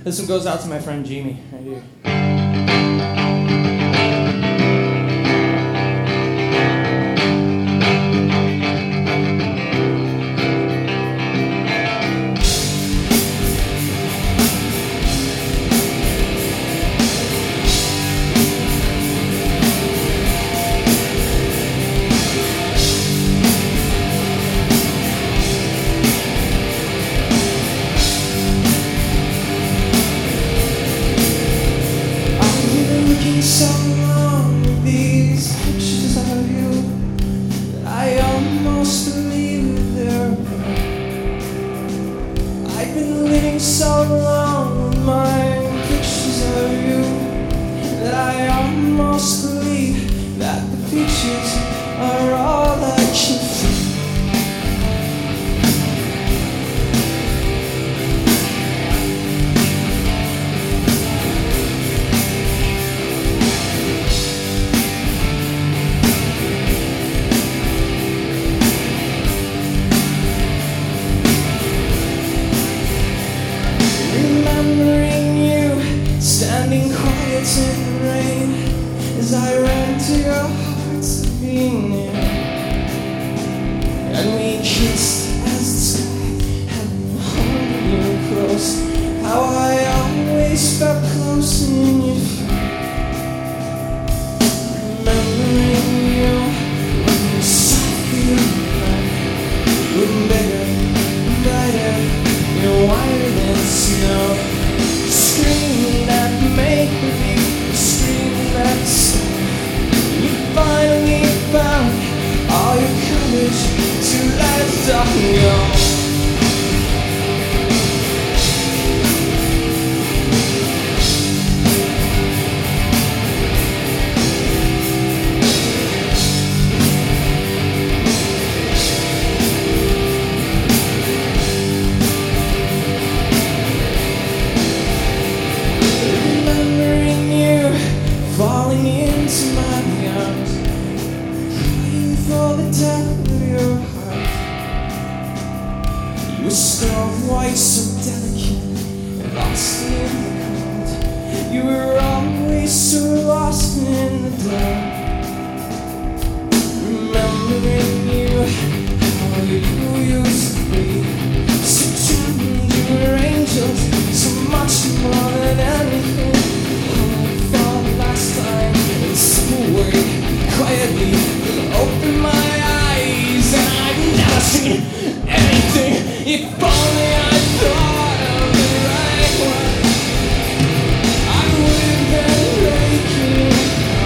This one goes out to my friend Jamie, right here. So long with these pictures of you that I almost believe they're real. I've been living so long with my pictures of you that I almost believe that the pictures are all I can see. Remembering you, standing quiet in the rain, as I ran to your heart to be near. And we kissed as the sky had been holding you close. How I always felt close in your feet. Remembering you when you softly cried, looking bigger and brighter, you're whiter than snow. Screaming that make-believe, screaming that song. You finally found all your courage to let down your falling into my arms, crying for the depth of your heart. You were so white, so delicate, and lost in the cold. You were always so lost in the dark. Remembering you, how you used to be, so charming, you were angels, so much more than anything. Quietly open my eyes, and I've never seen anything. If only I thought of the right one, I would have been breaking.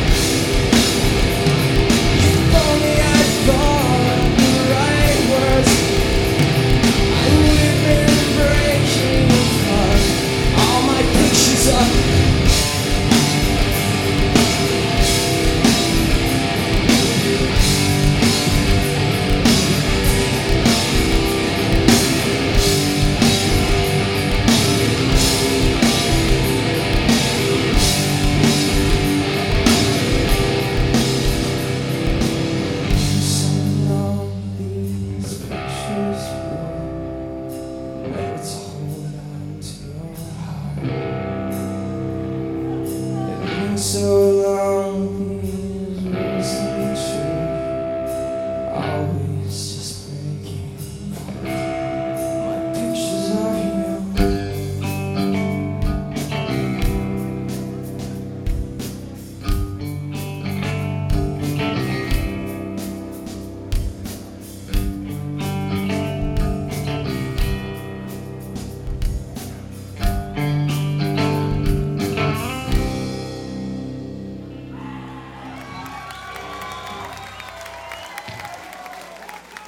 If only I thought of the right words, I would have been breaking apart. All my pictures are so